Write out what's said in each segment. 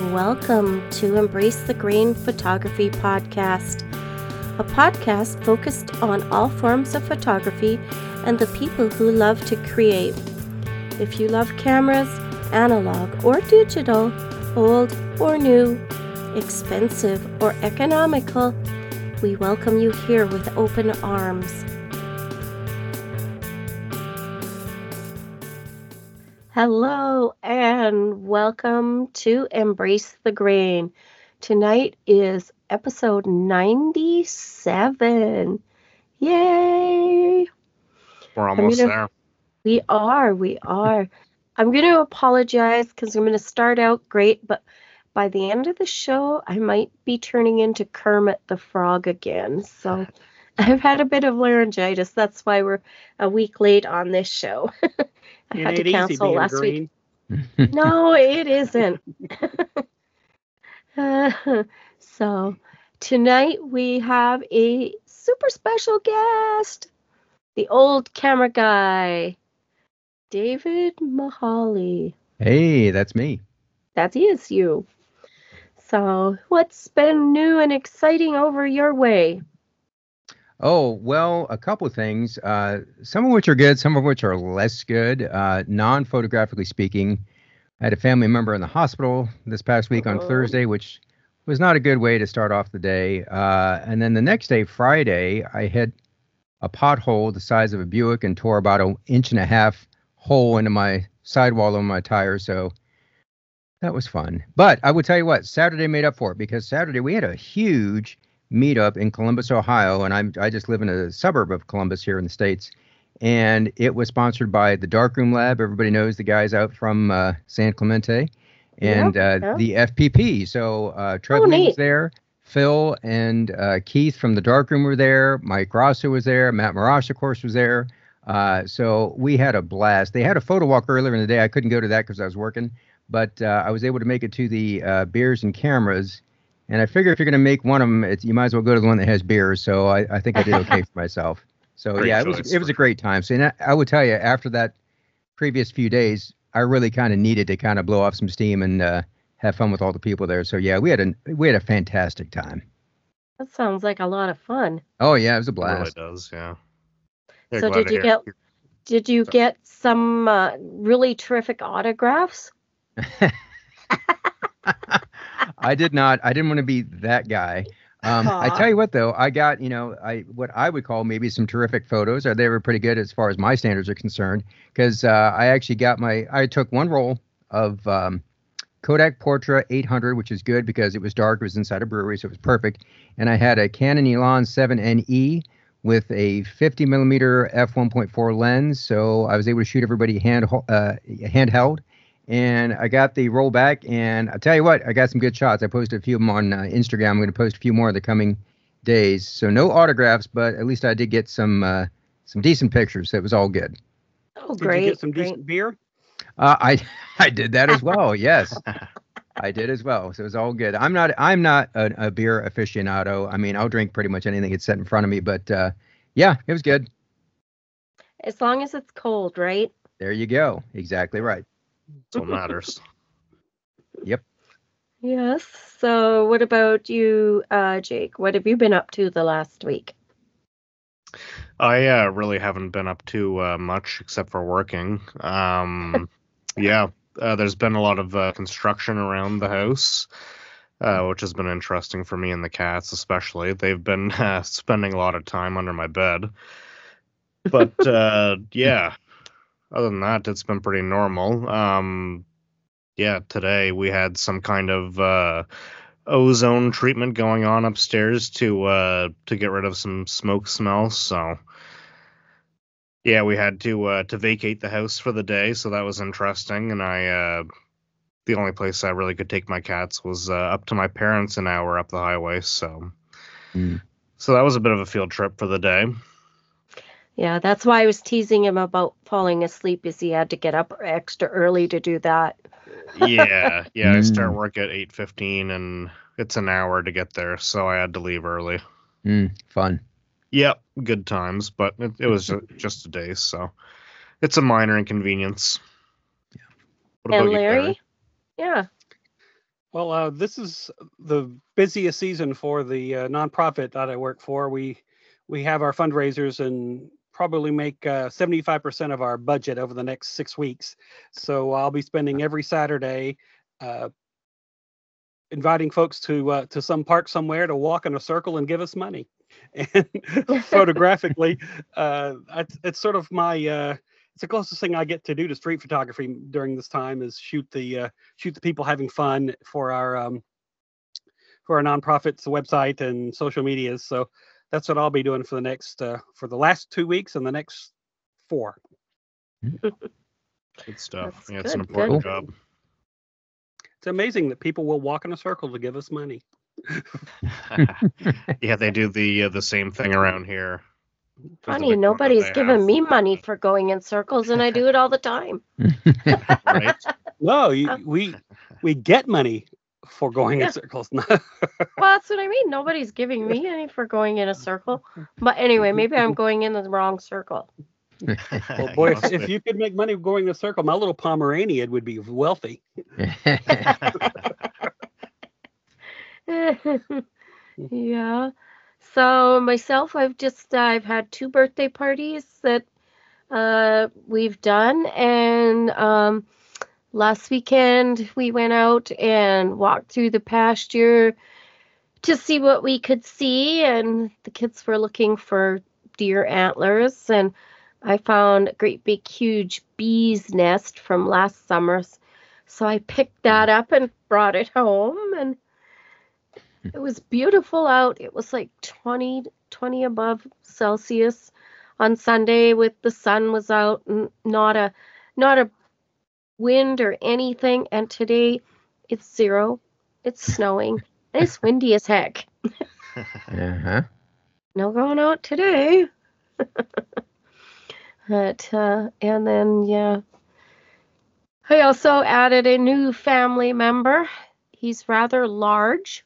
Welcome to Embrace the Grain Photography Podcast, a podcast focused on all forms of photography and the people who love to create. If you love cameras, analog or digital, old or new, expensive or economical, we welcome you here with open arms. Hello and welcome to Embrace the Grain. Tonight is episode 97. Yay! We're almost there. We are. I'm going to apologize because I'm going to start out great, but by the end of the show, I might be turning into Kermit the Frog again. So I've had a bit of laryngitis. That's why we're a week late on this show. I had to cancel last week. No, it isn't. So tonight we have a super special guest, the old camera guy, David Mahaly. Hey, that's me. That is you. So what's been new and exciting over your way? Oh, well, a couple of things, some of which are good, some of which are less good. Non-photographically speaking, I had a family member in the hospital this past week on Thursday, which was not a good way to start off the day. And then the next day, Friday, I hit a pothole the size of a Buick and tore about 1.5 inch hole into my sidewall on my tire. So that was fun. But I would tell you what, Saturday made up for it, because Saturday we had a huge meetup in Columbus, Ohio, and I just live in a suburb of Columbus here in the States, and it was sponsored by the Darkroom Lab. Everybody knows the guys out from San Clemente, and the FPP. So Trevor was there, Phil and Keith from the Darkroom were there, Mike Rosser was there, Matt Marash, of course, was there. So we had a blast. They had a photo walk earlier in the day. I couldn't go to that because I was working, but I was able to make it to the beers and cameras. And I figure if you're going to make one of them, you might as well go to the one that has beers. So I think I did okay for myself. So great yeah, it was a great time. So I would tell you, after that previous few days, I really kind of needed to kind of blow off some steam and have fun with all the people there. So yeah, we had a fantastic time. That sounds like a lot of fun. Oh yeah, it was a blast. It really does, yeah. So did you get some really terrific autographs? I did not. I didn't want to be that guy. I tell you what, though, I got, what I would call maybe some terrific photos. They were pretty good as far as my standards are concerned, because I actually I took one roll of Kodak Portra 800, which is good because it was dark. It was inside a brewery, so it was perfect. And I had a Canon Elan 7NE with a 50 millimeter f1.4 lens, so I was able to shoot everybody handheld. And I got the roll back, and I'll tell you what, I got some good shots. I posted a few of them on Instagram. I'm going to post a few more in the coming days. So no autographs, but at least I did get some decent pictures. So it was all good. Oh, great! Did you get some decent beer? I did that as well. Yes, I did as well. So it was all good. I'm not a beer aficionado. I mean, I'll drink pretty much anything that's set in front of me. But yeah, it was good. As long as it's cold, right? There you go. Exactly right. That's what matters. Yep. Yes. So what about you, Jake? What have you been up to the last week? I really haven't been up to much except for working. There's been a lot of construction around the house, which has been interesting for me and the cats especially. They've been spending a lot of time under my bed. But yeah. Other than that, it's been pretty normal. Today we had some kind of ozone treatment going on upstairs to get rid of some smoke smell. So, yeah, we had to vacate the house for the day, so that was interesting. And the only place I really could take my cats was up to my parents' an hour up the highway. So that was a bit of a field trip for the day. Yeah, that's why I was teasing him about falling asleep, is he had to get up extra early to do that. Yeah, I start work at 8:15 and it's an hour to get there, so I had to leave early. Fun. Yep, good times, but it was just a day, so it's a minor inconvenience. Yeah. What about you, Larry? Yeah. Well, this is the busiest season for the nonprofit that I work for. We have our fundraisers and probably make 75% of our budget over the next 6 weeks. So I'll be spending every Saturday inviting folks to some park somewhere to walk in a circle and give us money. And photographically, it's sort of my it's the closest thing I get to do to street photography during this time is shoot the people having fun for our nonprofit's website and social medias. So that's what I'll be doing for the next for the last 2 weeks and the next 4. Good stuff. That's Yeah, it's an good, important good. job. It's amazing that people will walk in a circle to give us money. Yeah, they do the same thing around here. There's a Funny, big one that nobody's they given have. me money for going in circles, and I do it all the time. Right? No, we get money for going Yeah. in circles. Well, that's what I mean. Nobody's giving me any for going in a circle. But anyway, maybe I'm going in the wrong circle. Well, boy, if you could make money going in a circle, my little Pomeranian would be wealthy. Yeah. So myself, I've had 2 birthday parties that we've done, and last weekend we went out and walked through the pasture to see what we could see, and the kids were looking for deer antlers, and I found a great big huge bee's nest from last summer. So I picked that up and brought it home, and it was beautiful out. It was like 20 above Celsius on Sunday with the sun was out and not a wind or anything. And today it's 0. It's snowing and it's windy as heck. Uh-huh. No going out today. But and then yeah. I also added a new family member. He's rather large.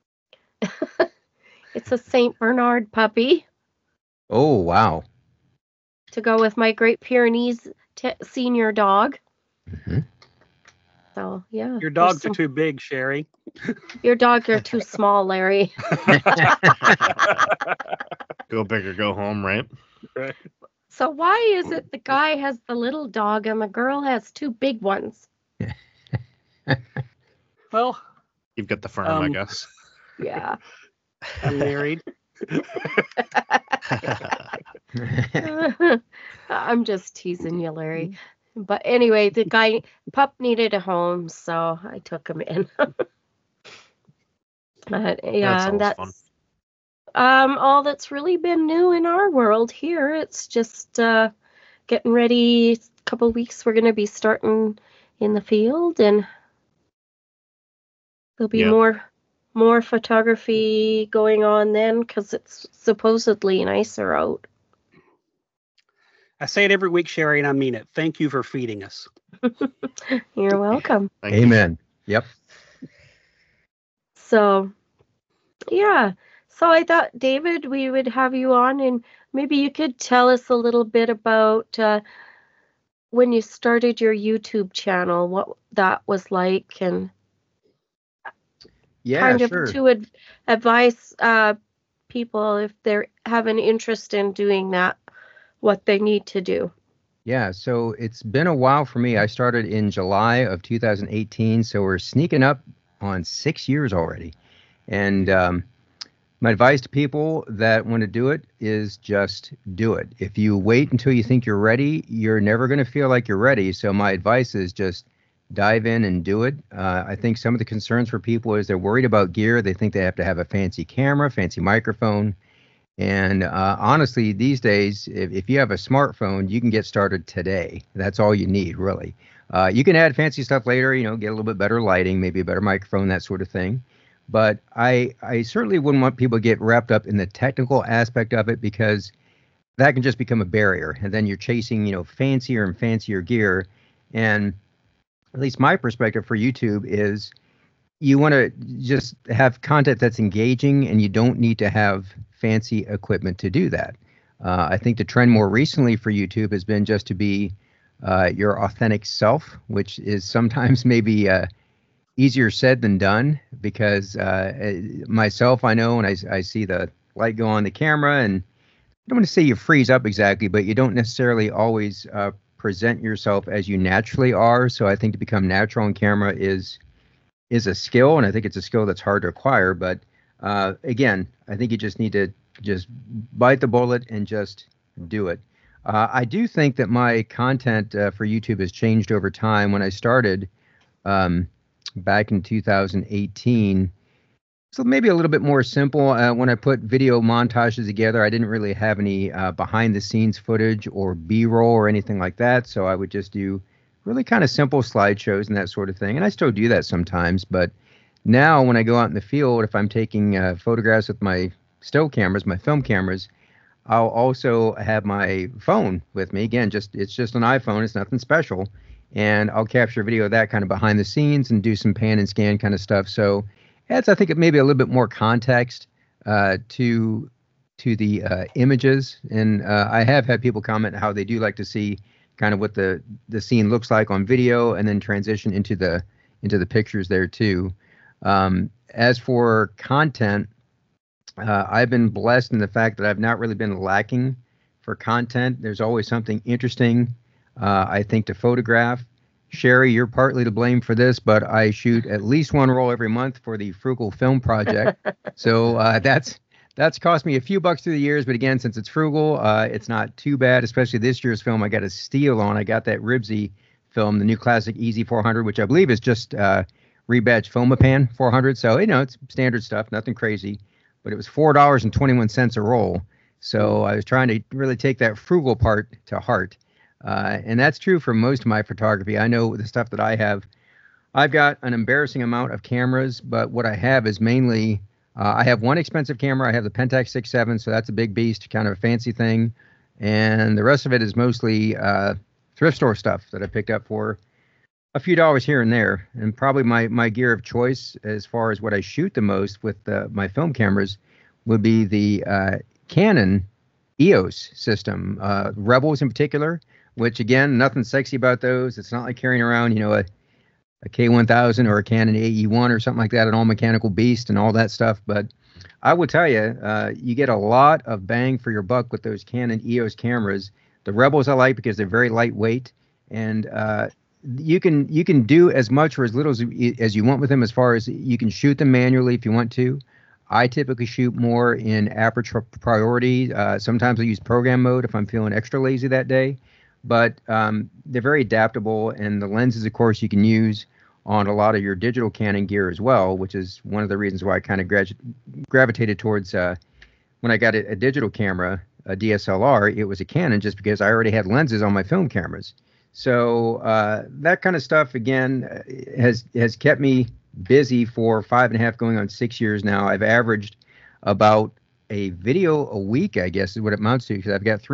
It's a St. Bernard puppy Oh, wow. to go with my Great Pyrenees senior dog. Mhm. So, yeah. Your dogs there's are too big, Sherry. Your dogs are too small, Larry. Go big or go home, right? Right. So why is it the guy has the little dog and the girl has 2 big ones? Well, You've got the firm, I guess. Yeah. I'm married. I'm just teasing you, Larry. But anyway, the pup needed a home, so I took him in. Yeah, and That's always that's all that's really been new in our world here. It's just getting ready. A couple weeks we're going to be starting in the field, and there'll be Yeah. more photography going on then because it's supposedly nicer out. I say it every week, Sherry, and I mean it. Thank you for feeding us. You're welcome. Thank you. Amen. Yep. So, yeah. So I thought, David, we would have you on, and maybe you could tell us a little bit about when you started your YouTube channel, what that was like, and Yeah, kind of sure. to advise people if they have an interest in doing that, what they need to do. Yeah, so it's been a while for me. I started in July of 2018, so we're sneaking up on 6 years already. And my advice to people that want to do it is just do it. If you wait until you think you're ready, you're never going to feel like you're ready. So my advice is just dive in and do it. I think some of the concerns for people is they're worried about gear. They think they have to have a fancy camera, fancy microphone. And honestly, these days, if you have a smartphone, you can get started today. That's all you need, really. You can add fancy stuff later, get a little bit better lighting, maybe a better microphone, that sort of thing. But I certainly wouldn't want people to get wrapped up in the technical aspect of it, because that can just become a barrier. And then you're chasing, fancier and fancier gear. And at least my perspective for YouTube is you want to just have content that's engaging, and you don't need to have fancy equipment to do that. I think the trend more recently for YouTube has been just to be your authentic self, which is sometimes maybe easier said than done because myself, I know, and I see the light go on the camera, and I don't want to say you freeze up exactly, but you don't necessarily always present yourself as you naturally are. So I think to become natural on camera is a skill, and I think it's a skill that's hard to acquire. But again, I think you just need to just bite the bullet and just do it. I do think that my content for YouTube has changed over time. When I started back in 2018, so maybe a little bit more simple. When I put video montages together, I didn't really have any behind the scenes footage or B-roll or anything like that. So I would just do really kind of simple slideshows and that sort of thing. And I still do that sometimes. But now when I go out in the field, if I'm taking photographs with my still cameras, my film cameras, I'll also have my phone with me. Again, it's just an iPhone. It's nothing special. And I'll capture video of that kind of behind the scenes and do some pan and scan kind of stuff. So adds, I think, maybe a little bit more context to the images. And I have had people comment how they do like to see kind of what the scene looks like on video and then transition into the pictures there too. As for content, I've been blessed in the fact that I've not really been lacking for content. There's always something interesting, I think, to photograph. Sherry, you're partly to blame for this, but I shoot at least one roll every month for the Frugal Film Project. So that's cost me a few bucks through the years, but again, since it's frugal, it's not too bad, especially this year's film I got a steal on. I got that Ribsy film, the new classic Easy 400, which I believe is just rebadged Filmapan 400. So, it's standard stuff, nothing crazy, but it was $4.21 a roll. So I was trying to really take that frugal part to heart. And that's true for most of my photography. I know the stuff that I have, I've got an embarrassing amount of cameras, but what I have is mainly, I have one expensive camera. I have the Pentax 6.7, so that's a big beast, kind of a fancy thing. And the rest of it is mostly thrift store stuff that I picked up for a few dollars here and there. And probably my gear of choice as far as what I shoot the most with my film cameras would be the Canon EOS system, Rebels in particular. Which, again, nothing sexy about those. It's not like carrying around, a K1000 or a Canon AE1 or something like that, an all-mechanical beast and all that stuff. But I will tell you, you get a lot of bang for your buck with those Canon EOS cameras. The Rebels I like because they're very lightweight, and you can do as much or as little as you want with them as far as you can shoot them manually if you want to. I typically shoot more in aperture priority. Sometimes I use program mode if I'm feeling extra lazy that day. But they're very adaptable, and the lenses, of course, you can use on a lot of your digital Canon gear as well, which is one of the reasons why I kind of gravitated towards when I got a digital camera, a DSLR, it was a Canon just because I already had lenses on my film cameras. So that kind of stuff, again, has kept me busy for 5.5 going on 6 years now. I've averaged about a video a week, I guess, is what it amounts to, because I've got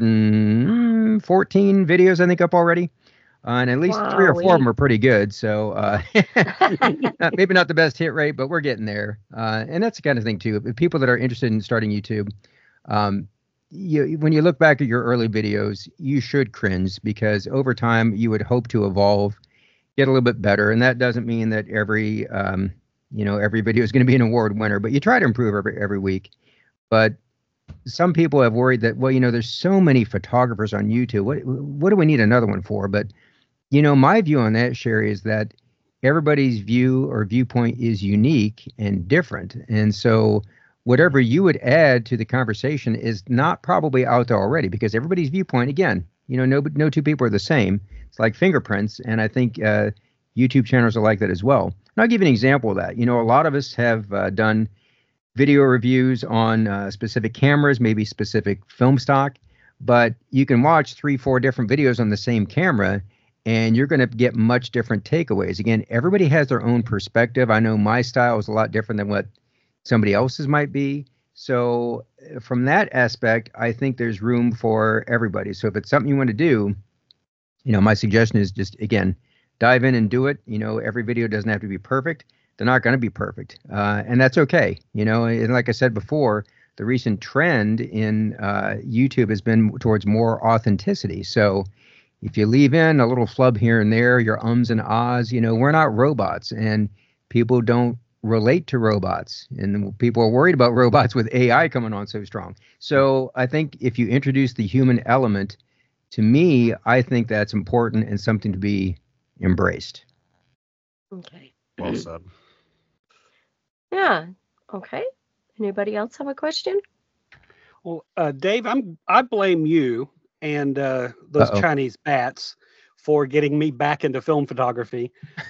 314 videos, I think, up already. And at least 3 or 4 of them are pretty good. So maybe not the best hit rate, but we're getting there. And that's the kind of thing, too. People that are interested in starting YouTube, when you look back at your early videos, you should cringe, because over time you would hope to evolve, get a little bit better. And that doesn't mean that every video is going to be an award winner, but you try to improve every week. But some people have worried that, there's so many photographers on YouTube. What do we need another one for? But, my view on that, Sherry, is that everybody's view or viewpoint is unique and different. And so whatever you would add to the conversation is not probably out there already, because everybody's viewpoint, again, no two people are the same. It's like fingerprints. And I think YouTube channels are like that as well. And I'll give you an example of that. A lot of us have done video reviews on specific cameras, maybe specific film stock, but you can watch 3-4 different videos on the same camera, and you're going to get much different takeaways. Again, everybody has their own perspective. I know my style is a lot different than what somebody else's might be. So from that aspect, I think there's room for everybody. So if it's something you want to do, my suggestion is just, again, dive in and do it. Every video doesn't have to be perfect. They're not going to be perfect. And that's okay. And like I said before, the recent trend in YouTube has been towards more authenticity. So, if you leave in a little flub here and there, your ums and ahs, we're not robots, and people don't relate to robots, and people are worried about robots with AI coming on so strong. So I think if you introduce the human element, to me, I think that's important and something to be embraced. Okay. Well said. Yeah. Okay. Anybody else have a question? Well, Dave, I blame you and those Uh-oh. Chinese bats for getting me back into film photography.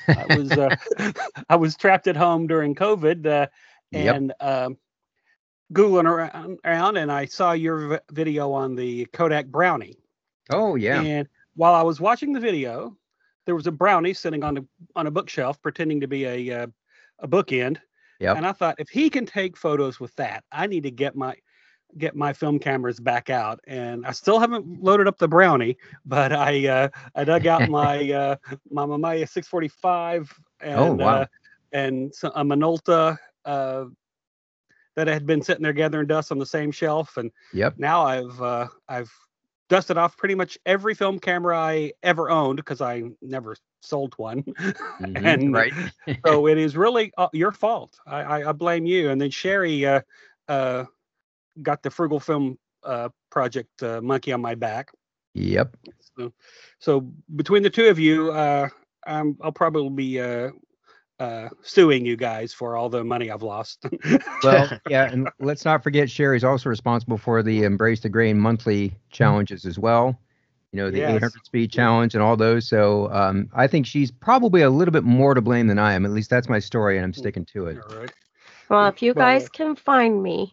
I was trapped at home during COVID and Googling around, and I saw your video on the Kodak Brownie. Oh, yeah. And while I was watching the video, there was a brownie sitting on a bookshelf pretending to be a bookend. Yep. And I thought, if he can take photos with that, I need to get my film cameras back out. And I still haven't loaded up the Brownie, but I dug out my Mamiya 645 and a Minolta that had been sitting there gathering dust on the same shelf. And now I've dusted off pretty much every film camera I ever owned, because I never sold one. And right. So it is really your fault. I blame you. And then Sherry got the Frugal Film project monkey on my back. Yep. So between the two of you, I'll probably be suing you guys for all the money I've lost. Well, yeah, and let's not forget Sherry's also responsible for the Embrace the Grain monthly challenges as well. The 800 speed challenge and all those. So I think she's probably a little bit more to blame than I am. At least that's my story, and I'm sticking to it. All right. Well, if you guys can find me.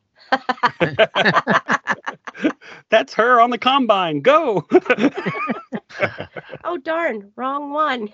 That's her on the combine. Go. Oh, darn. Wrong one.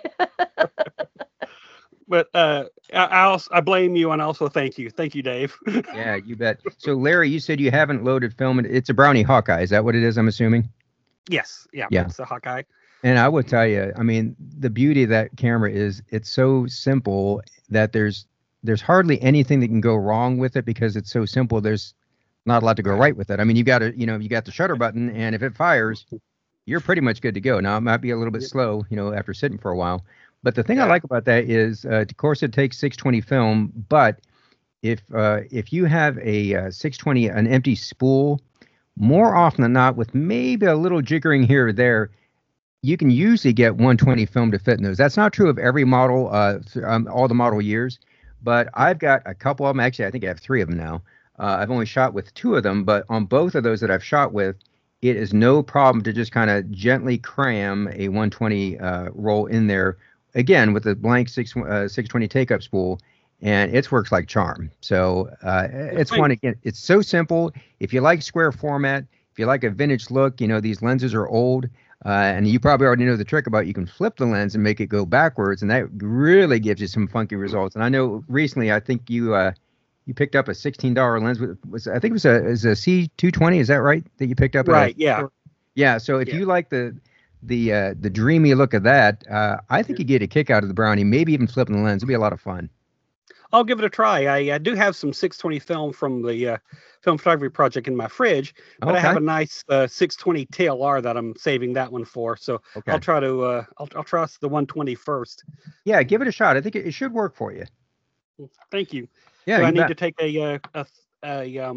But I blame you, and also thank you. Thank you, Dave. Yeah, you bet. So, Larry, you said you haven't loaded film. It's a Brownie Hawkeye. Is that what it is, I'm assuming? Yes. Yeah. It's a Hawkeye. And I would tell you, I mean, the beauty of that camera is it's so simple that there's hardly anything that can go wrong with it, because it's so simple. There's not a lot to go right with it. I mean, you got the shutter button, and if it fires, you're pretty much good to go. Now, it might be a little bit slow, after sitting for a while. But the thing I like about that is, of course, it takes 620 film. But if you have a 620, an empty spool, more often than not, with maybe a little jiggering here or there, you can usually get 120 film to fit in those. That's not true of every model, all the model years. But I've got a couple of them. Actually, I think I have 3 of them now. I've only shot with 2 of them. But on both of those that I've shot with, it is no problem to just kind of gently cram a 120 roll in there. Again, with the blank 620 take-up spool, and it works like charm. So it's one, again, it's so simple. If you like square format, if you like a vintage look, these lenses are old, and you probably already know the trick about you can flip the lens and make it go backwards, and that really gives you some funky results. And I know recently, I think you picked up a $16 lens. I think it was a C220, is that right, that you picked up? Right, yeah. Yeah, so if you like the dreamy look of that, I think you get a kick out of the Brownie, maybe even flipping the lens. It'll be a lot of fun. I'll give it a try. I do have some 620 film from the film photography project in my fridge, but I have a nice 620 TLR that I'm saving that one for. So I'll try to I'll try the 120 first. Yeah, give it a shot. I think it should work for you. Thank you. Yeah, so I need to take a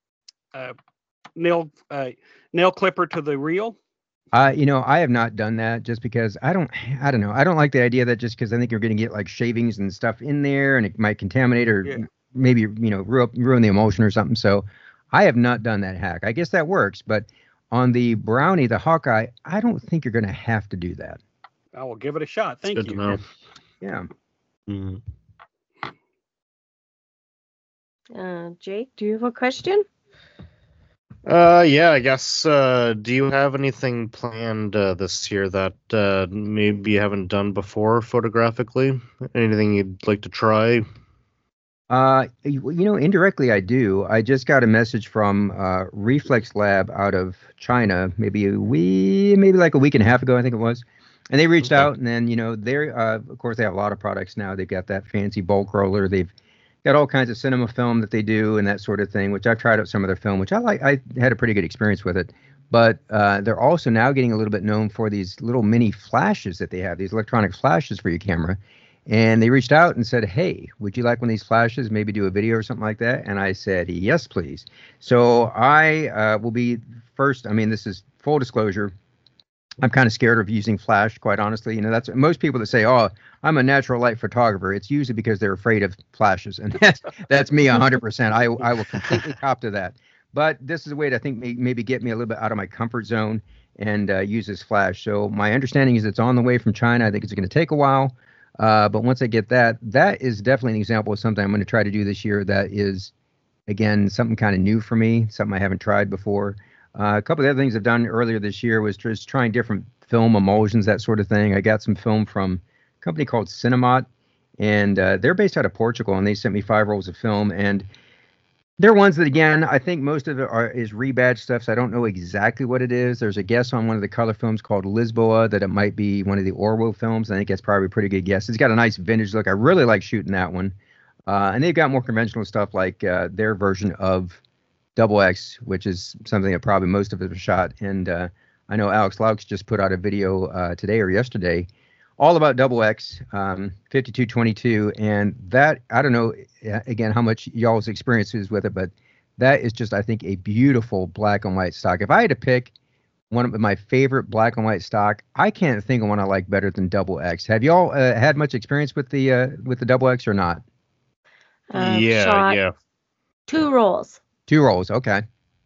nail clipper to the reel. I have not done that just because I don't know. I don't like the idea that just because I think you're going to get like shavings and stuff in there, and it might contaminate or maybe, ruin the emulsion or something. So I have not done that hack. I guess that works. But on the Brownie, the Hawkeye, I don't think you're going to have to do that. I will give it a shot. Thank you. Good to know. Yeah. Mm-hmm. Jake, do you have a question? Yeah, I guess. Do you have anything planned this year that maybe you haven't done before photographically? Anything you'd like to try? Indirectly I do. I just got a message from Reflex Lab out of China, maybe like a week and a half ago, I think it was. And they reached out, and then, they're, of course, they have a lot of products now. They've got that fancy bulk roller. They've got all kinds of cinema film that they do and that sort of thing, which I've tried out some of their film, which I like. I had a pretty good experience with it. But they're also now getting a little bit known for these little mini flashes that they have, these electronic flashes for your camera. And they reached out and said, hey, would you like one of these flashes, maybe do a video or something like that? And I said, yes, please. So I will be first. I mean, this is full disclosure. I'm kind of scared of using flash, quite honestly. You know, that's most people that say, oh, I'm a natural light photographer. It's usually because they're afraid of flashes. And that's me 100%. I will completely cop to that. But this is a way to, I think, maybe get me a little bit out of my comfort zone and use this flash. So my understanding is it's on the way from China. I think it's going to take a while. But once I get that, that is definitely an example of something I'm going to try to do this year that is, again, something kind of new for me, something I haven't tried before. A couple of other things I've done earlier this year was just trying different film emulsions, that sort of thing. I got some film from a company called Cinemat, and they're based out of Portugal, and they sent me 5 rolls of film. And they're ones that, again, I think most of it is rebadged stuff, so I don't know exactly what it is. There's a guess on one of the color films called Lisboa that it might be one of the Orwo films. I think that's probably a pretty good guess. It's got a nice vintage look. I really like shooting that one. And they've got more conventional stuff like their version of Double X, which is something that probably most of us have shot. And I know Alex Laux just put out a video today or yesterday all about Double X, 5222. And that, I don't know, again, how much y'all's experience is with it, but that is just, I think, a beautiful black and white stock. If I had to pick one of my favorite black and white stock, I can't think of one I like better than Double X. Have y'all had much experience with the Double X or not? Yeah. 2 rolls. 2 rolls, okay.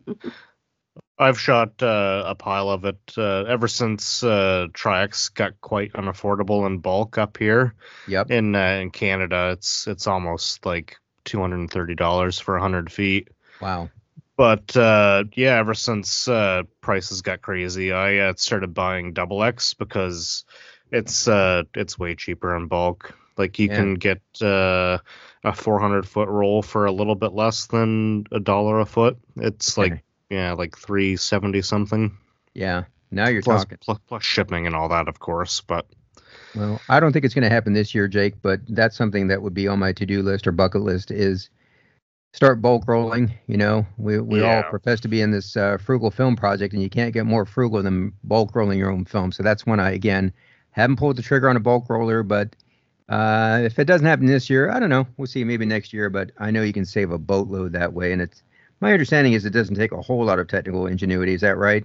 I've shot a pile of it ever since Tri-X got quite unaffordable in bulk up here. Yep. In Canada, it's almost like $230 for 100 feet. Wow. But yeah, ever since prices got crazy, I started buying Double X because it's way cheaper in bulk. Like you can get a 400-foot roll for a little bit less than $1 a foot. It's like like $370 something. Yeah, now you're plus, talking. Plus shipping and all that, of course. But well, I don't think it's going to happen this year, Jake. But that's something that would be on my to-do list or bucket list is start bulk rolling. You know, we all profess to be in this frugal film project, and you can't get more frugal than bulk rolling your own film. So that's when I again haven't pulled the trigger on a bulk roller, but. If it doesn't happen this year, I don't know. We'll see maybe next year, but I know you can save a boatload that way. And it's my understanding is it doesn't take a whole lot of technical ingenuity. Is that right?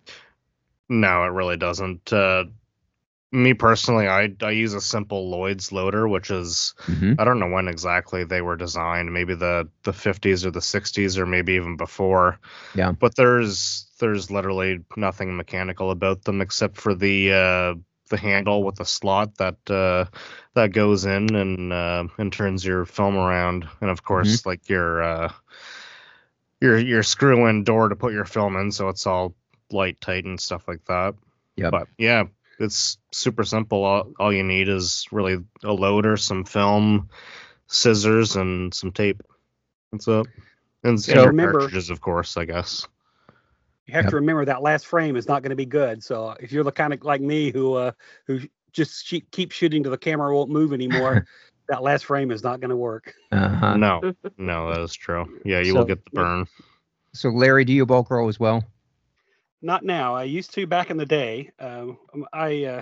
No, it really doesn't. Me personally, I use a simple Lloyd's loader, which is I don't know when exactly they were designed. Maybe the 50s or the 60s or maybe even before. Yeah. But there's literally nothing mechanical about them except for the handle with the slot that goes in and turns your film around, and of course like your screw-in door to put your film in, so it's all light tight and stuff like that. Yeah. But yeah, it's super simple. All you need is really a loader, some film, scissors, and some tape. That's it. And your cartridges, of course, I guess. You have to remember that last frame is not going to be good. So if you're the kind of like me who just keeps shooting till the camera won't move anymore, that last frame is not going to work. No, that is true. Yeah, you will get the burn. So Larry, do you bulk roll as well? Not now. I used to back in the day. I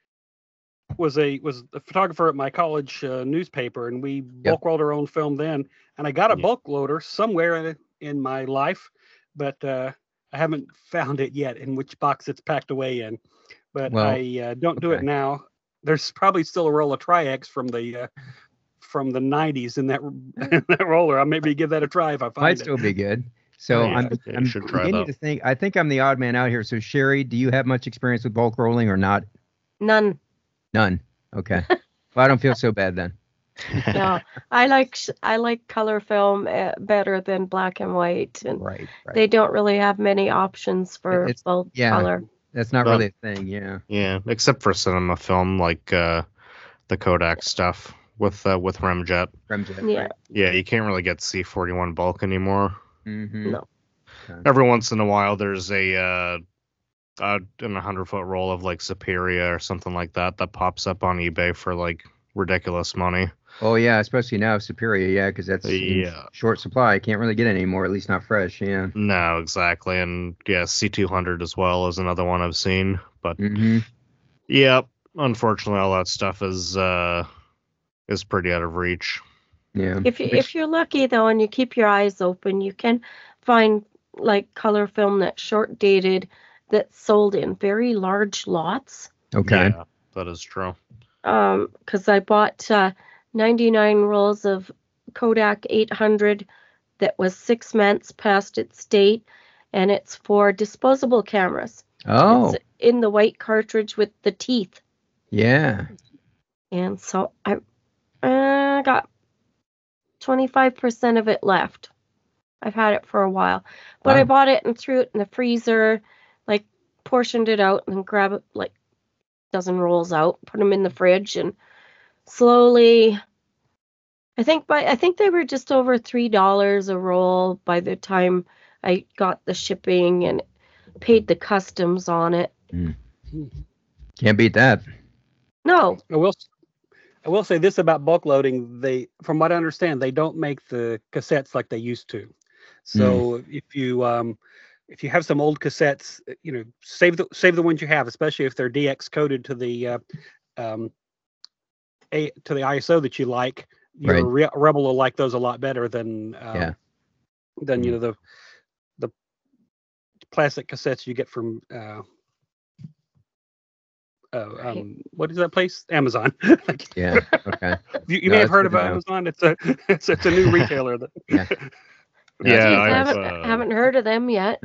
was a photographer at my college newspaper, and we bulk rolled our own film then. And I got a bulk loader somewhere in my life, but I haven't found it yet in which box it's packed away in. But I don't do it now. There's probably still a roll of Tri-X from the 90s in that roller. I'll maybe give that a try if I find it. Might still be good. So I'm beginning to think. I think I'm the odd man out here. So Sherry, do you have much experience with bulk rolling or not? None. Okay. Well, I don't feel so bad then. No, I like color film better than black and white, and right. They don't really have many options for bulk color. That's not really a thing. Yeah, except for cinema film, like the Kodak stuff with Remjet. Yeah. Right. Yeah, you can't really get C41 bulk anymore. No. Okay. Every once in a while, there's in a 100-foot roll of like Superior or something like that pops up on eBay for like ridiculous money. Oh yeah, especially now Superior, yeah, because that's in Yeah. short supply. Can't really get any more, at least not fresh. Yeah. No, exactly. And yeah, C200 as well is another one I've seen. But Mm-hmm. yeah, unfortunately, all that stuff is pretty out of reach. Yeah. If you're lucky though, and you keep your eyes open, you can find like color film that's short dated, that's sold in very large lots. Okay. Yeah, that is true. Because I bought 99 rolls of Kodak 800 that was 6 months past its date, and it's for disposable cameras. Oh. It's in the white cartridge with the teeth. Yeah. And so I got 25% of it left. I've had it for a while. But I Wow. bought it and threw it in the freezer, like portioned it out and grab it like a dozen rolls out, put them in the fridge, and slowly I think they were just over $3 a roll by the time I got the shipping and paid the customs on it. Can't beat that. No. I will say this about bulk loading. From what I understand, they don't make the cassettes like they used to. So if you have some old cassettes, save the ones you have, especially if they're DX coded to the ISO that you like. Your Rebel will like those a lot better than the plastic cassettes you get from what is that place? Amazon. Yeah. Okay. You may have heard of Amazon. It's a new retailer that. Yeah. Yeah, I haven't heard of them yet.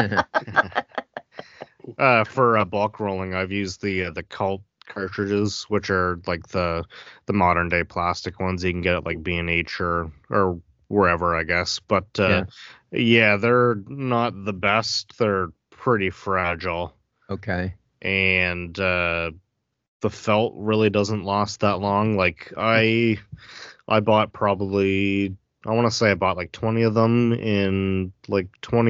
For bulk rolling, I've used the Cult cartridges, which are like the modern day plastic ones you can get at like B&H or wherever, I guess. But yeah, they're not the best. They're pretty fragile. Okay. And the felt really doesn't last that long. Like I bought probably, I want to say I bought like 20 of them in like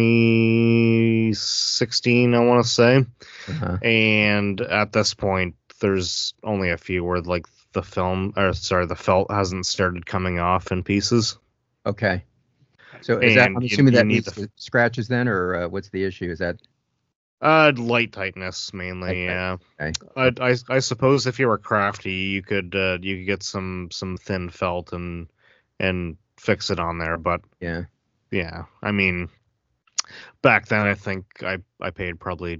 2016, I want to say. Uh-huh. And at this point, there's only a few where like the felt hasn't started coming off in pieces. Okay. So is that, I'm assuming that needs the scratches then, or what's the issue? Is that? Light tightness mainly. Okay. Yeah. Okay. I suppose if you were crafty, you could get some thin felt and fix it on there. But yeah. I mean, back then I think I paid probably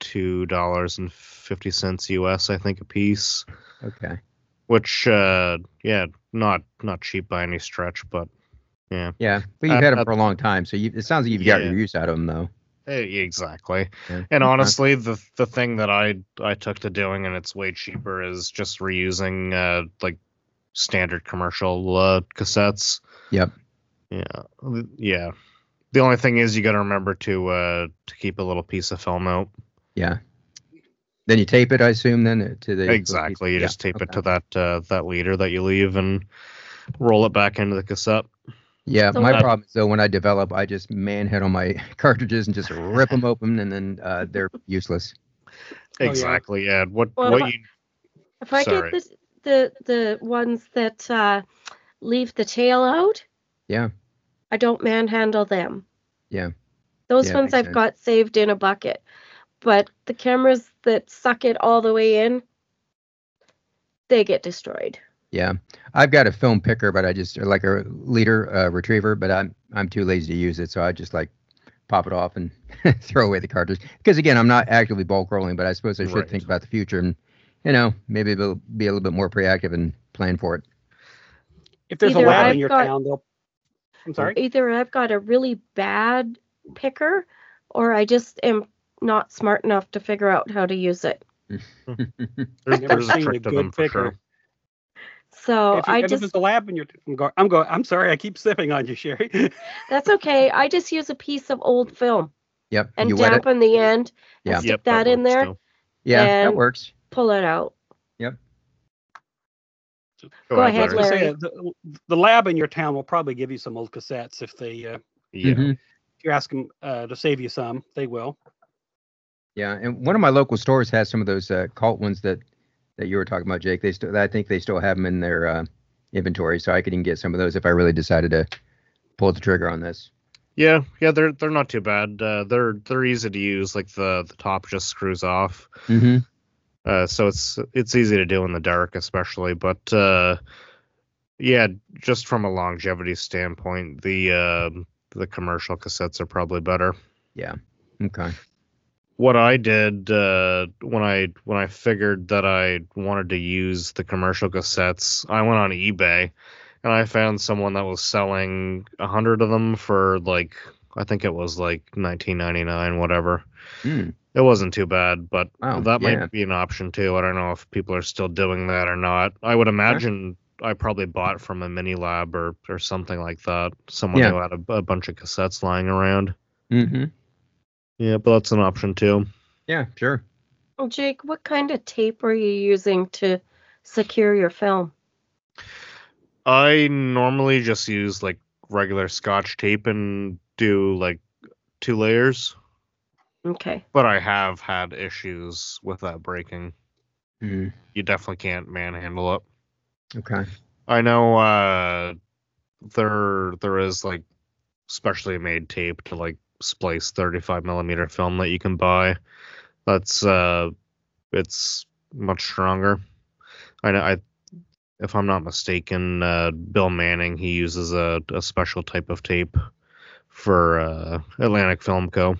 $2.50 US, I think, a piece. Okay. Which not cheap by any stretch, but yeah. Yeah, but you've had them for a long time, so it sounds like you've got your use out of them though. Exactly. Yeah. And honestly, the thing that I took to doing, and it's way cheaper, is just reusing like standard commercial cassettes. Yep. Yeah. The only thing is you got to remember to keep a little piece of film out. Yeah. Then you tape it, I assume, then to the exactly. You just tape it to that leader that you leave and roll it back into the cassette. Yeah, my problem is though, when I develop, I just manhandle my cartridges and just rip them open, and then they're useless. Exactly. Yeah. If I get the ones that leave the tail out, I don't manhandle them. Yeah. Those ones I've got saved in a bucket, but the cameras that suck it all the way in, they get destroyed. Yeah, I've got a film picker, but I just like a leader retriever, but I'm too lazy to use it, so I just like pop it off and throw away the cartridge. Because again, I'm not actively bulk rolling, but I suppose I should think about the future and maybe be a little bit more proactive and plan for it. If there's a lab in your town, I'm sorry. Either I've got a really bad picker, or I just am not smart enough to figure out how to use it. There's a trick to them for sure. So if there's a lab in your, I'm sorry, I keep sipping on you, Sherry. That's okay. I just use a piece of old film. Yep. And dampen the end. Yeah. And stick that in there. Too. Yeah, that works. Pull it out. Yep. Go ahead, Larry. The lab in your town will probably give you some old cassettes if they. If you ask them to save you some, they will. Yeah, and one of my local stores has some of those Cult ones that that you were talking about, Jake. I think they still have them in their inventory, so I could even get some of those if I really decided to pull the trigger on this. Yeah, they're not too bad. They're easy to use. Like the top just screws off. Mm-hmm. So it's easy to do in the dark, especially. But yeah, just from a longevity standpoint, the commercial cassettes are probably better. Yeah. Okay. What I did when I figured that I wanted to use the commercial cassettes, I went on eBay and I found someone that was selling 100 of them for like, I think it was like $19.99, whatever. Mm. It wasn't too bad, but Wow, that yeah. might be an option too. I don't know if people are still doing that or not. I would imagine I probably bought from a mini lab or something like that. Someone Yeah. who had a bunch of cassettes lying around. Mm-hmm. Yeah, but that's an option too. Yeah, sure. Jake, what kind of tape are you using to secure your film? I normally just use like regular Scotch tape and do like 2 layers, Okay. but I have had issues with that breaking. Mm. You definitely can't manhandle it. Okay. I know there is like specially made tape to like splice 35 millimeter film that you can buy. That's it's much stronger. If I'm not mistaken, Bill Manning, he uses a special type of tape for Atlanta Film Co.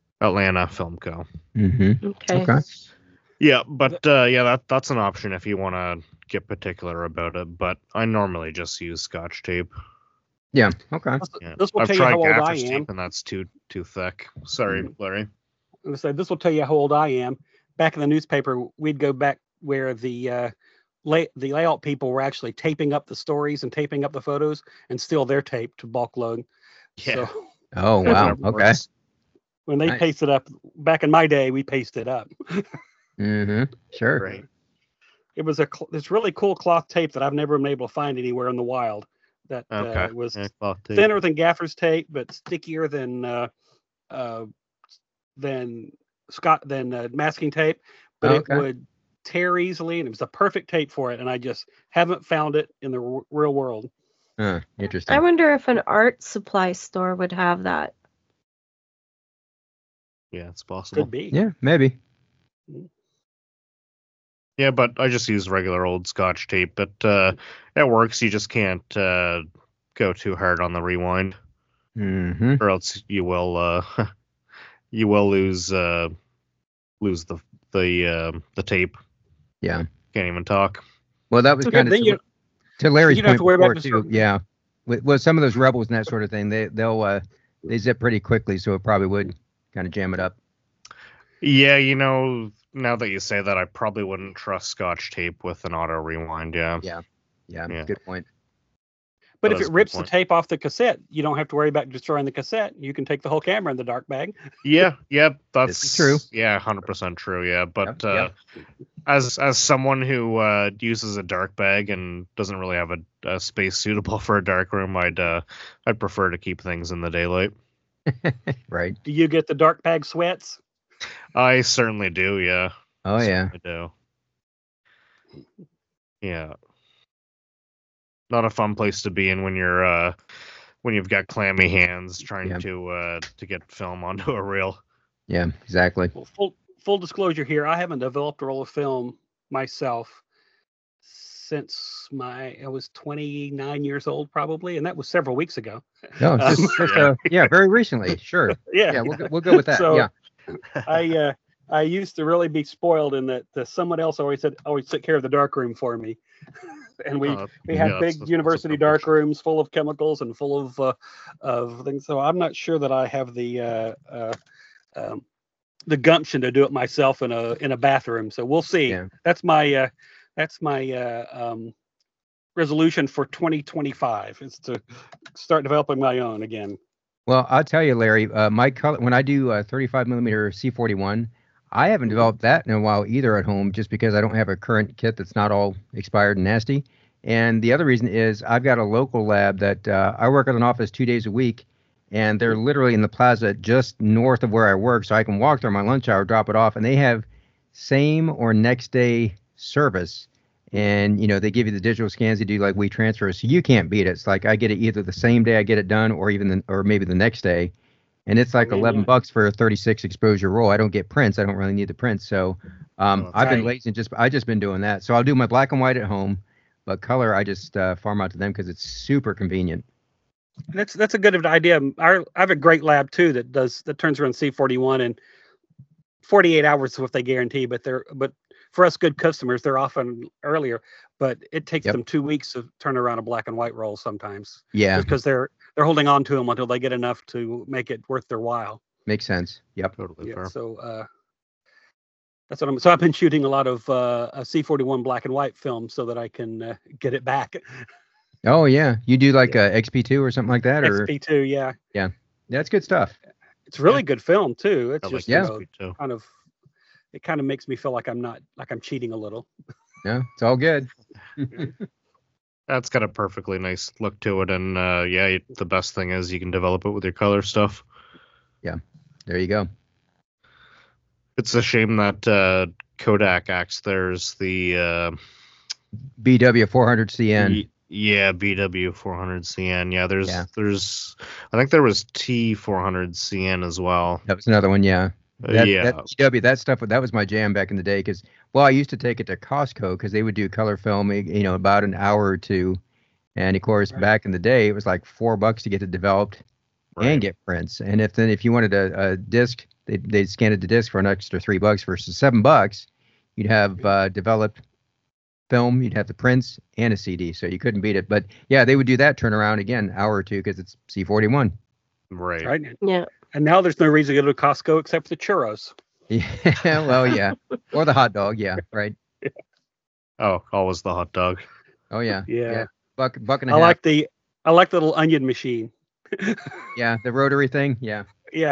Mm-hmm. Okay. Okay. Yeah, but yeah, that's an option if you want to get particular about it. But I normally just use Scotch tape. Yeah. Okay. Yeah. This will I've tell you tried how old I gaffer's am. tape, and that's too thick. Sorry, Larry. I'm gonna say this will tell you how old I am. Back in the newspaper, we'd go back where the layout people were actually taping up the stories and taping up the photos, and still they're taped to bulk load. Yeah. So Oh, wow. Whatever Okay. works. when they Nice. paste it up, back in my day, we pasted up. Mm-hmm. Sure. Right. It was this really cool cloth tape that I've never been able to find anywhere in the wild. That Okay. was Yeah, cloth tape. thinner than gaffer's tape, but stickier than masking tape. But Okay. it would tear easily, and it was the perfect tape for it. And I just haven't found it in the real world. Interesting. I wonder if an art supply store would have that. Yeah, it's possible. Could be. Yeah, maybe. Yeah, but I just use regular old Scotch tape. But it works. You just can't go too hard on the rewind, Mm-hmm. or else you will lose the tape. Yeah. Can't even talk. Well, that was Okay, kind then you of to Larry's you don't have point to worry about before the too. Yeah. With some of those rebels and that sort of thing, they zip pretty quickly, so it probably would kind of jam it up. Yeah, now that you say that, I probably wouldn't trust Scotch tape with an auto rewind. Yeah. Yeah. Yeah. Good point. But That if is it a good rips the point. tape off the cassette, you don't have to worry about destroying the cassette. You can take the whole camera in the dark bag. Yeah, that's true. Yeah, 100% true. Yeah, but Yep. as someone who uses a dark bag and doesn't really have a space suitable for a dark room, I'd prefer to keep things in the daylight. Right. Do you get the dark bag sweats? I certainly do. Yeah. Oh yeah. I do. Yeah. Not a fun place to be in when you're when you've got clammy hands trying Yeah. to get film onto a reel. Yeah. Exactly. Well, full disclosure here, I haven't developed a roll of film myself since I was 29 years old, probably, and that was several weeks ago. No, very recently. Sure. Yeah, Yeah, we'll go with that. So, Yeah. I used to really be spoiled in that someone else always took care of the dark room for me, and we had yeah, big that's university a privilege. dark rooms full of chemicals and full of things. So I'm not sure that I have the gumption to do it myself in a bathroom. So we'll see. Yeah. That's my resolution for 2025 is to start developing my own again. Well, I'll tell you, Larry, my color, when I do 35 millimeter C41, I haven't developed that in a while either at home, just because I don't have a current kit that's not all expired and nasty. And the other reason is I've got a local lab that I work at an office 2 days a week, and they're literally in the plaza just north of where I work, so I can walk there on my lunch hour, drop it off, and they have same or next day service. And, they give you the digital scans. They do like WeTransfer. So you can't beat it. It's like I get it either the same day I get it done or or maybe the next day. And it's like $11 for a 36 exposure roll. I don't get prints. I don't really need the prints. So I've been lazy and I just been doing that. So I'll do my black and white at home, but color I just farm out to them because it's super convenient. That's a good idea. I have a great lab too that turns around C41 in 48 hours is what they guarantee. But for us good customers, they're often earlier. But it takes them 2 weeks to turn around a black and white roll sometimes. Yeah, because they're holding on to them until they get enough to make it worth their while. Makes sense. Yep, totally fair. So that's what So I've been shooting a lot of a C41 black and white film so that I can get it back. Oh yeah, you do like a XP2 or something like that, or XP2, yeah. Yeah, that's good stuff. It's really good film too. It's just it kind of makes me feel like I'm cheating a little. Yeah, it's all good. That's got a perfectly nice look to it, and the best thing is you can develop it with your color stuff. Yeah, there you go. It's a shame that Kodak acts. There's the BW 400CN. Yeah, BW 400CN. Yeah, there's I think there was T400CN as well. That was another one. Yeah. That BW, that stuff, that was my jam back in the day because, I used to take it to Costco because they would do color film, about an hour or two. And of course, back in the day, it was like $4 to get it developed and get prints. And if you wanted a disc, they'd scan it to disc for an extra $3 versus $7. You'd have developed film, you'd have the prints and a CD. So you couldn't beat it. But yeah, they would do that turnaround again, hour or two because it's C41. Right. Yeah. And now there's no reason to go to Costco except for the churros. Yeah, well, yeah. Or the hot dog, yeah, right. Oh, always the hot dog. Oh yeah. Yeah. Buck and a half. I like the little onion machine. Yeah, the rotary thing. Yeah. Yeah.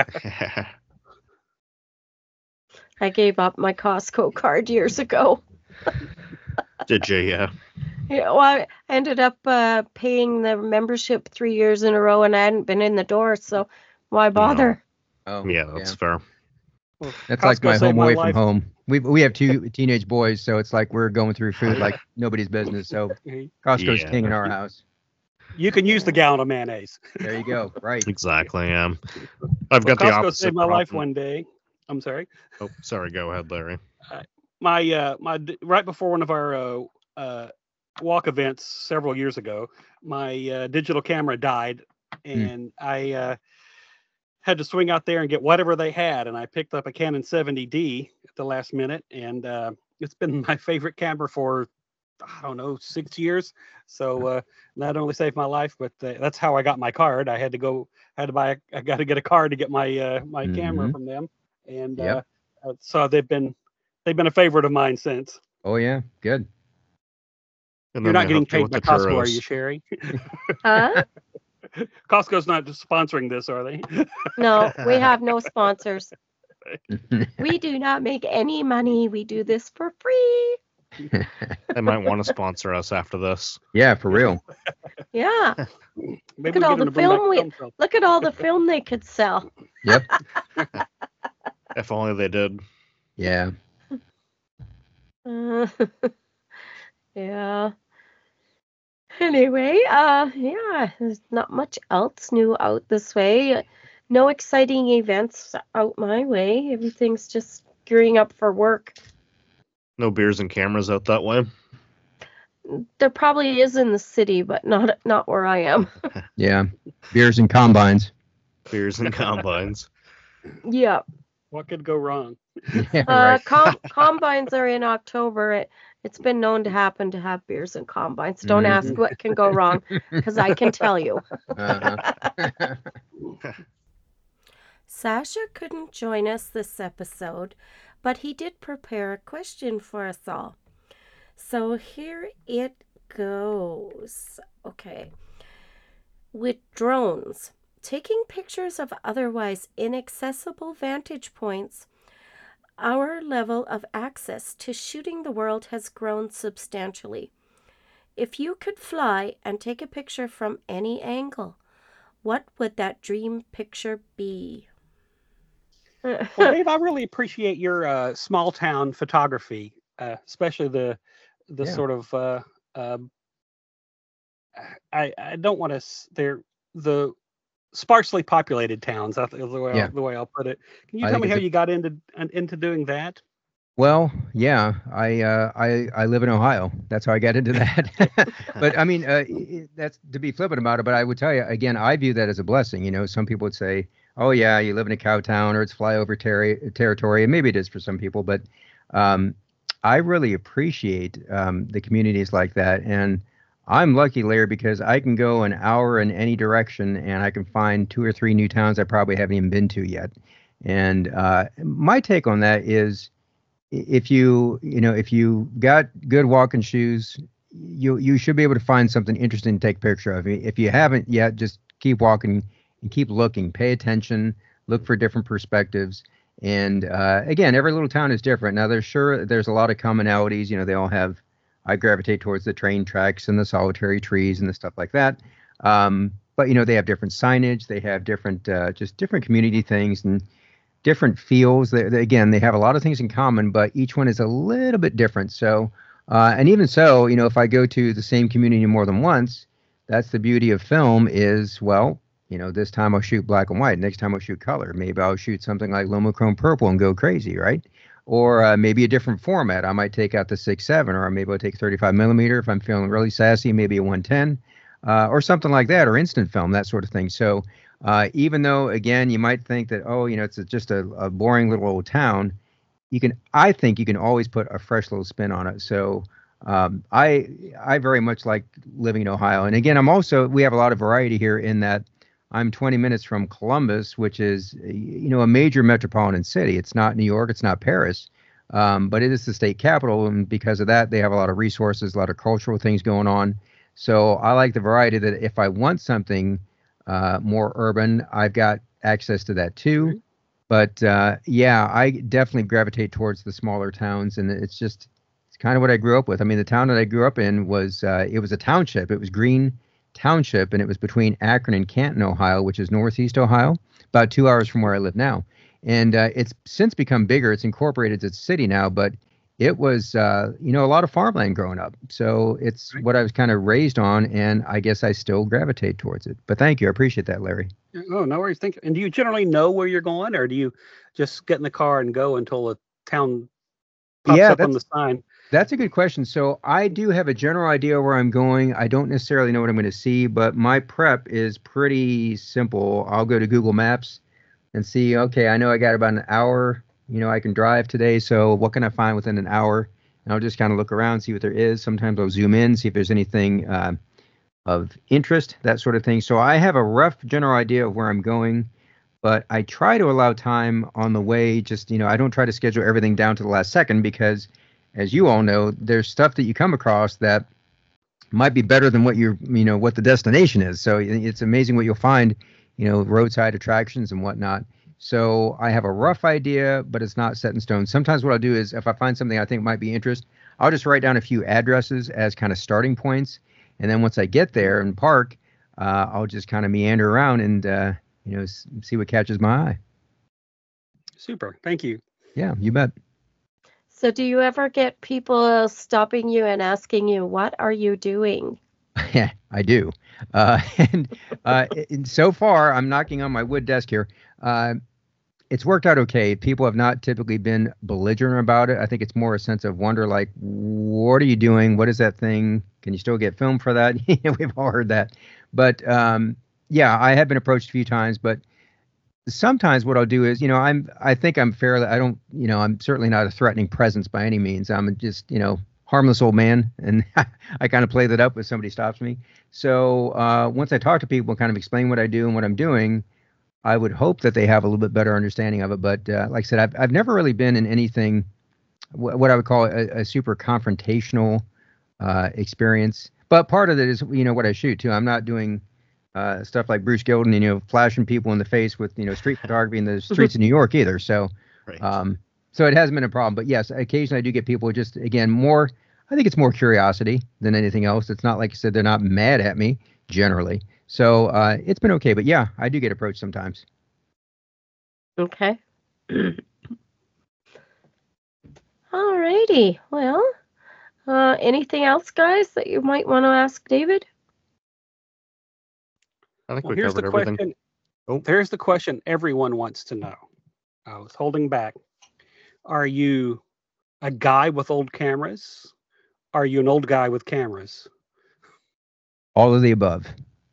I gave up my Costco card years ago. Did you? Yeah. Yeah, well, I ended up paying the membership 3 years in a row, and I hadn't been in the door, so why bother? No. Oh, yeah, that's fair. Well, that's Costco like my home away life. from home. We have two teenage boys, so it's like we're going through food like nobody's business. So Costco's king in our house. You can use the gallon of mayonnaise. There you go. Right. Exactly. Yeah. I've got the Costco opposite saved my problem. life one day. I'm sorry. Oh, sorry. Go ahead, Larry. My right before one of our walk events several years ago, my digital camera died, and I had to swing out there and get whatever they had, and I picked up a Canon 70D at the last minute, and it's been my favorite camera for 6 years. So not only saved my life, but that's how I got my card. I got to get a card to get my my camera from them, and so they've been a favorite of mine since. Oh yeah, good. And You're then not they getting hooked you paid with by the Costco, are churros. you, Sherry? Huh? Costco's not sponsoring this, are they? No, we have no sponsors. We do not make any money. We do this for free. They might want to sponsor us after this. Yeah, for real. Yeah. Maybe Look at all the film. film. Look at all the film they could sell. Yep. If only they did. Yeah. Yeah. Anyway, there's not much else new out this way. No exciting events out my way. Everything's just gearing up for work. No beers and cameras out that way. There probably is in the city, but not where I am. Yeah. Beers and combines. Beers and combines. Yeah. What could go wrong? Yeah, right. Combines are in October. It's been known to happen to have beers and combines. Don't ask what can go wrong, because I can tell you. Uh-huh. Sasha couldn't join us this episode, but he did prepare a question for us all. So here it goes. Okay. With drones, taking pictures of otherwise inaccessible vantage points, our level of access to shooting the world has grown substantially. If you could fly and take a picture from any angle, what would that dream picture be? Well, Dave, I really appreciate your small town photography. especially the sort of I don't want to. They're the sparsely populated towns. I think is the way I'll put it. Can you tell me how you got into doing that? Well, yeah, I live in Ohio. That's how I got into that. But I mean, that's to be flippant about it. But I would tell you again, I view that as a blessing. You know, some people would say, "Oh yeah, you live in a cow town, or it's flyover territory," and maybe it is for some people. But I really appreciate the communities like that, and I'm lucky, Larry, because I can go an hour in any direction, and I can find 2 or 3 new towns I probably haven't even been to yet. And my take on that is, if you got good walking shoes, you should be able to find something interesting to take a picture of. If you haven't yet, just keep walking and keep looking, pay attention, look for different perspectives. And again, every little town is different. Now there's a lot of commonalities. You know, they all have, I gravitate towards the train tracks and the solitary trees and the stuff like that. But you know, they have different signage, they have different just different community things and different feels. Again, they have a lot of things in common, but each one is a little bit different. So, and even so, you know, if I go to the same community more than once, that's the beauty of film is, well, you know, this time I'll shoot black and white. Next time I'll shoot color. Maybe I'll shoot something like Lomochrome purple and go crazy, right? Or maybe a different format. I might take out the 6.7, or maybe I'll take 35 millimeter if I'm feeling really sassy, maybe a 110, or something like that, or instant film, that sort of thing. So even though, again, you might think that, oh, you know, it's just a boring little old town, I think you can always put a fresh little spin on it. So I very much like living in Ohio. And again, we have a lot of variety here in that I'm 20 minutes from Columbus, which is, you know, a major metropolitan city. It's not New York, it's not Paris, but it is the state capital. And because of that, they have a lot of resources, a lot of cultural things going on. So I like the variety that if I want something more urban, I've got access to that too. But yeah, I definitely gravitate towards the smaller towns, and it's kind of what I grew up with. I mean, the town that I grew up in was it was a township. It was Green Township, and it was between Akron and Canton, Ohio, which is northeast Ohio, about 2 hours from where I live now. And it's since become bigger. It's incorporated as a city now, but it was, you know, a lot of farmland growing up. So it's what I was kind of raised on, and I guess I still gravitate towards it. But thank you. I appreciate that, Larry. Oh, no worries. Thank you. And do you generally know where you're going, or do you just get in the car and go until a town pops up on the sign? That's a good question. So I do have a general idea where I'm going. I don't necessarily know what I'm going to see, but my prep is pretty simple. I'll go to Google Maps and see, okay, I know I got about an hour, you know, I can drive today. So what can I find within an hour? And I'll just kind of look around, see what there is. Sometimes I'll zoom in, see if there's anything of interest, that sort of thing. So I have a rough general idea of where I'm going, but I try to allow time on the way. Just, you know, I don't try to schedule everything down to the last second because, as you all know, there's stuff that you come across that might be better than what what the destination is. So it's amazing what you'll find, you know, roadside attractions and whatnot. So I have a rough idea, but it's not set in stone. Sometimes what I'll do is if I find something I think might be interest, I'll just write down a few addresses as kind of starting points. And then once I get there and park, I'll just kind of meander around and, you know, see what catches my eye. Super. Thank you. Yeah, you bet. So do you ever get people stopping you and asking you, what are you doing? Yeah, I do. And so far, I'm knocking on my wood desk here. It's worked out okay. People have not typically been belligerent about it. I think it's more a sense of wonder, like, what are you doing? What is that thing? Can you still get film for that? We've all heard that. But yeah, I have been approached a few times, but sometimes what I'll do is, you know, I think I'm fairly, I don't, you know, I'm certainly not a threatening presence by any means. I'm just, you know, harmless old man, and I kind of play that up if somebody stops me. So once I talk to people and kind of explain what I do and what I'm doing, I would hope that they have a little bit better understanding of it. But like I said, I've never really been in anything, what I would call a super confrontational experience. But part of it is, you know, what I shoot too. I'm not doing stuff like Bruce Gilden, you know, flashing people in the face with, you know, street photography in the streets of New York either. So, right. So it hasn't been a problem. But yes, occasionally I do get people just, again, more, I think it's more curiosity than anything else. It's not like I said, they're not mad at me generally. So it's been okay. But yeah, I do get approached sometimes. Okay. Alrighty. Well, anything else, guys, that you might want to ask David? I think Well, we here's the covered everything. question. Oh. Here's the question everyone wants to know. I was holding back. Are you a guy with old cameras? Are you an old guy with cameras? All of the above.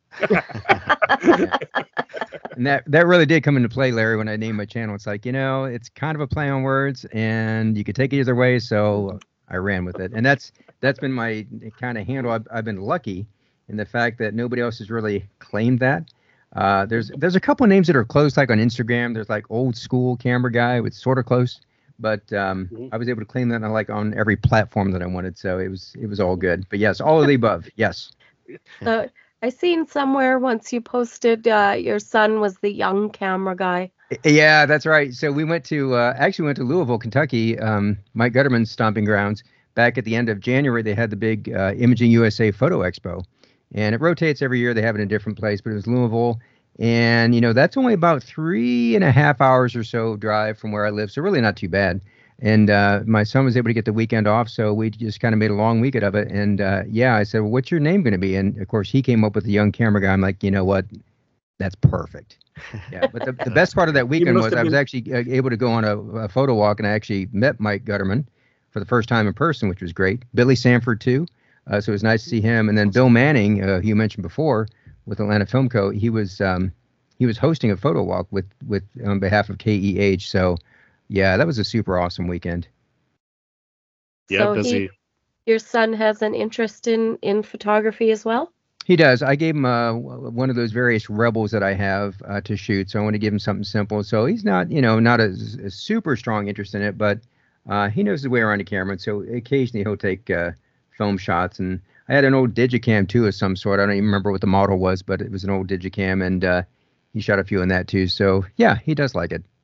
And that really did come into play, Larry, when I named my channel. It's like, it's kind of a play on words, and you could take it either way, so I ran with it. And that's been my kind of handle. I've been lucky in the fact that nobody else has really claimed that. There's a couple of names that are close, like on Instagram. There's like old school camera guy, it's sort of close, but I was able to claim that on every platform that I wanted, so it was all good. But yes, all of the above, yes. So I seen somewhere once you posted your son was the young camera guy. Yeah, that's right. So we went to Louisville, Kentucky, Mike Gutterman's stomping grounds. Back at the end of January, they had the big Imaging USA Photo Expo, and it rotates every year. They have it in a different place, but it was Louisville, and that's only about 3.5 hours or so drive from where I live, so really not too bad. And my son was able to get the weekend off, so we just kind of made a long weekend of it. And I said, well, what's your name going to be? And of course, he came up with the young camera guy. I'm like, you know what? That's perfect. Yeah. But the best part of that weekend was I was actually able to go on a photo walk, and I actually met Mike Gutterman for the first time in person, which was great. Billy Sanford, too. So it was nice to see him. And then Bill Manning, who you mentioned before, with Atlanta Film Co., he was hosting a photo walk with on behalf of KEH. So yeah, that was a super awesome weekend. Yeah, So busy. Your son has an interest in photography as well? He does. I gave him one of those various Rebels that I have to shoot, so I want to give him something simple. So he's not, not a super strong interest in it, but he knows his way around the camera. And so occasionally he'll take film shots. And I had an old Digicam too of some sort. I don't even remember what the model was, but it was an old Digicam, and he shot a few in that too. So yeah, he does like it.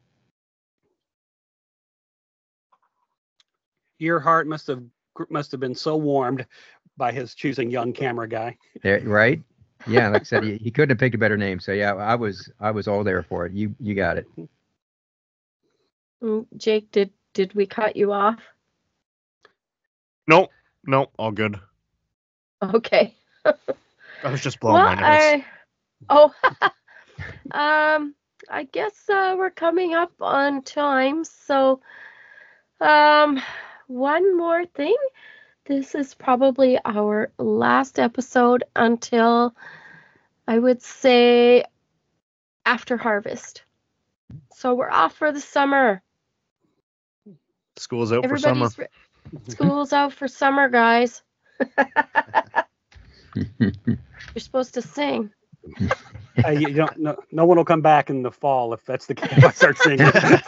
Your heart must have been so warmed by his choosing young camera guy. There, right? Yeah, like I said, he couldn't have picked a better name. So yeah, I was all there for it. You got it. Jake, did we cut you off? Nope, all good. Okay. I was just blowing my nose. I guess we're coming up on time, so one more thing. This is probably our last episode until, I would say, after harvest. So we're off for the summer. School's out for summer. School's out for summer, guys. You're supposed to sing. You don't. No one will come back in the fall if that's the case. I start singing.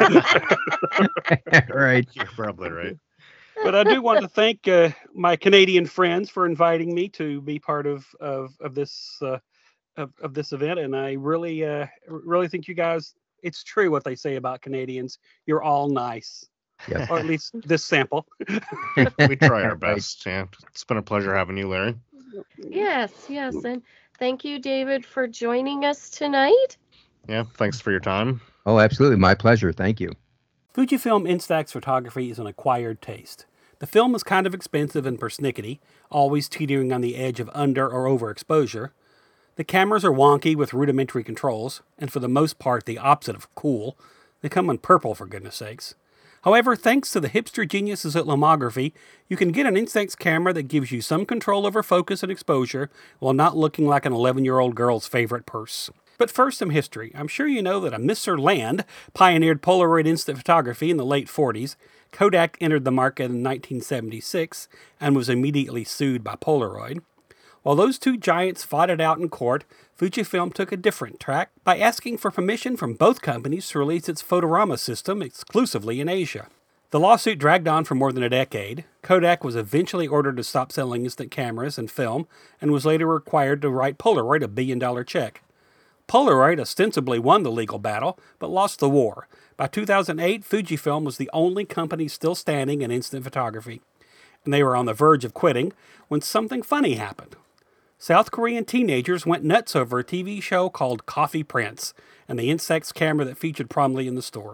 Right. You're probably right. But I do want to thank my Canadian friends for inviting me to be part of this event, and I really think you guys. It's true what they say about Canadians. You're all nice. Yep. Or at least this sample. We try our best. Yeah, it's been a pleasure having you, Larry. Yes, and thank you, David, for joining us tonight. Yeah, thanks for your time. Oh, absolutely. My pleasure. Thank you. Fujifilm Instax photography is an acquired taste. The film is kind of expensive and persnickety, always teetering on the edge of under or overexposure. The cameras are wonky with rudimentary controls, and for the most part the opposite of cool. They come in purple, for goodness sakes. However, thanks to the hipster geniuses at Lomography, you can get an Instax camera that gives you some control over focus and exposure while not looking like an 11-year-old girl's favorite purse. But first, some history. I'm sure you know that a Mr. Land pioneered Polaroid instant photography in the late 40s. Kodak entered the market in 1976 and was immediately sued by Polaroid. While those two giants fought it out in court, Fujifilm took a different track by asking for permission from both companies to release its Fotorama system exclusively in Asia. The lawsuit dragged on for more than a decade. Kodak was eventually ordered to stop selling instant cameras and film, and was later required to write Polaroid a $1 billion check. Polaroid ostensibly won the legal battle, but lost the war. By 2008, Fujifilm was the only company still standing in instant photography. And they were on the verge of quitting when something funny happened. South Korean teenagers went nuts over a TV show called Coffee Prince, and the Instax camera that featured prominently in the story.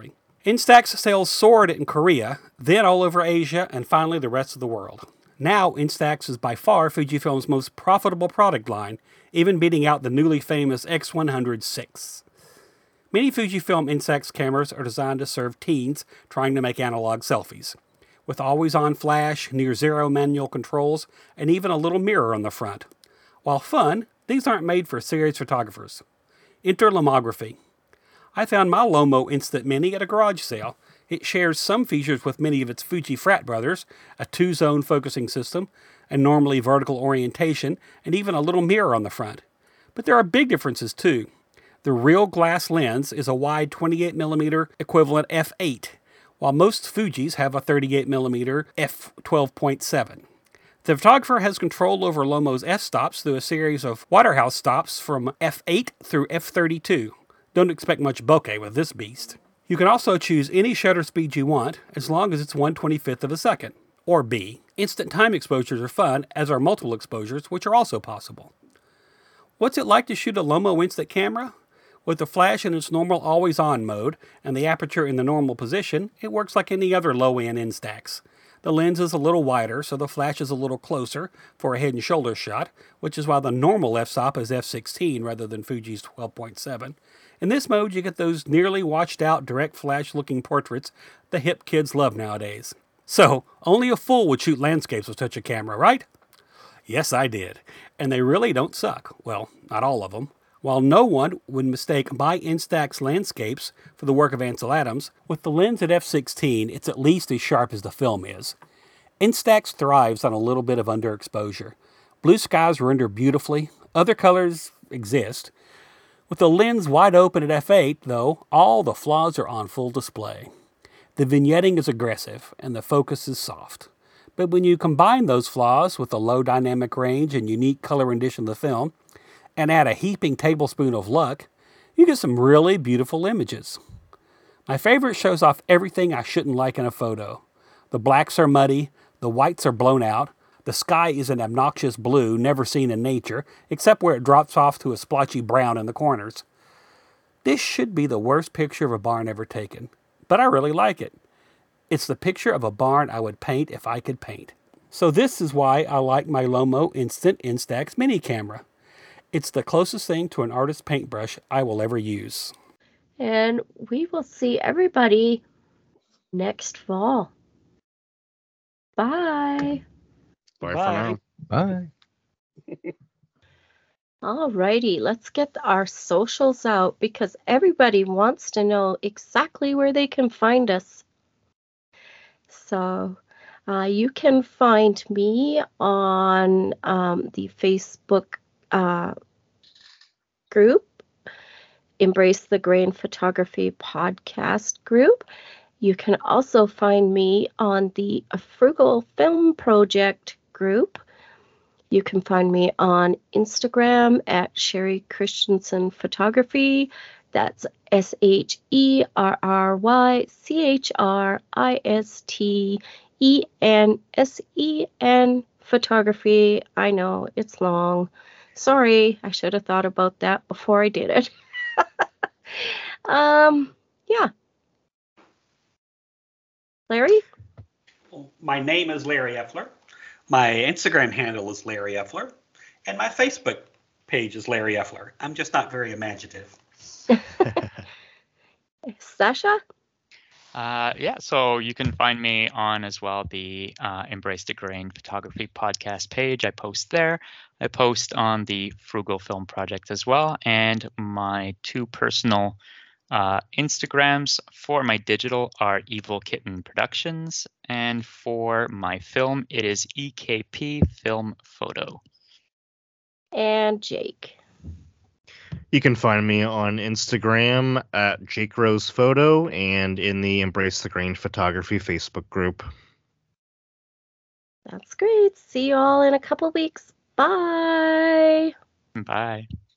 Instax sales soared in Korea, then all over Asia, and finally the rest of the world. Now, Instax is by far Fujifilm's most profitable product line, even beating out the newly famous X100 VI. Many Fujifilm Instax cameras are designed to serve teens trying to make analog selfies, with always-on flash, near-zero manual controls, and even a little mirror on the front. While fun, these aren't made for serious photographers. Enter lomography. I found my Lomo Instant Mini at a garage sale. It shares some features with many of its Fuji frat brothers, a 2-zone focusing system, a normally vertical orientation, and even a little mirror on the front. But there are big differences too. The real glass lens is a wide 28mm equivalent f8, while most Fujis have a 38mm f12.7. The photographer has control over Lomo's f-stops through a series of Waterhouse stops from f8 through f32. Don't expect much bokeh with this beast. You can also choose any shutter speed you want, as long as it's 1/25th of a second, or B. Instant time exposures are fun, as are multiple exposures, which are also possible. What's it like to shoot a Lomo Instant camera? With the flash in its normal always-on mode, and the aperture in the normal position, it works like any other low-end Instax. The lens is a little wider, so the flash is a little closer for a head and shoulder shot, which is why the normal f-stop is f16 rather than Fuji's 12.7. In this mode, you get those nearly washed-out, direct flash-looking portraits the hip kids love nowadays. So, only a fool would shoot landscapes with such a camera, right? Yes, I did. And they really don't suck. Well, not all of them. While no one would mistake my Instax landscapes for the work of Ansel Adams, with the lens at f16, it's at least as sharp as the film is. Instax thrives on a little bit of underexposure. Blue skies render beautifully. Other colors exist. With the lens wide open at f8, though, all the flaws are on full display. The vignetting is aggressive, and the focus is soft. But when you combine those flaws with the low dynamic range and unique color rendition of the film, and add a heaping tablespoon of luck, you get some really beautiful images. My favorite shows off everything I shouldn't like in a photo. The blacks are muddy, the whites are blown out, the sky is an obnoxious blue never seen in nature, except where it drops off to a splotchy brown in the corners. This should be the worst picture of a barn ever taken, but I really like it. It's the picture of a barn I would paint if I could paint. So this is why I like my Lomo Instant Instax mini camera. It's the closest thing to an artist's paintbrush I will ever use. And we will see everybody next fall. Bye. Bye for Bye. now. Bye. Alrighty, let's get our socials out because everybody wants to know exactly where they can find us. So you can find me on the Facebook group, Embrace the Grain Photography podcast group. You can also find me on the Frugal Film Project group. You can find me on Instagram at Sherry Christensen Photography. That's SherryChristенsen Photography. I know it's long. Sorry, I should have thought about that before I did it. Yeah. Larry? My name is Larry Effler. My Instagram handle is Larry Effler. And my Facebook page is Larry Effler. I'm just not very imaginative. Sasha? So you can find me on as well the Embrace the Grain Photography podcast page. I post there. I post on the Frugal Film Project as well. And my two personal Instagrams for my digital are Evil Kitten Productions. And for my film, it is EKP Film Photo. And Jake. You can find me on Instagram at Jake Rose Photo and in the Embrace the Grain Photography Facebook group. That's great. See you all in a couple weeks. Bye. Bye.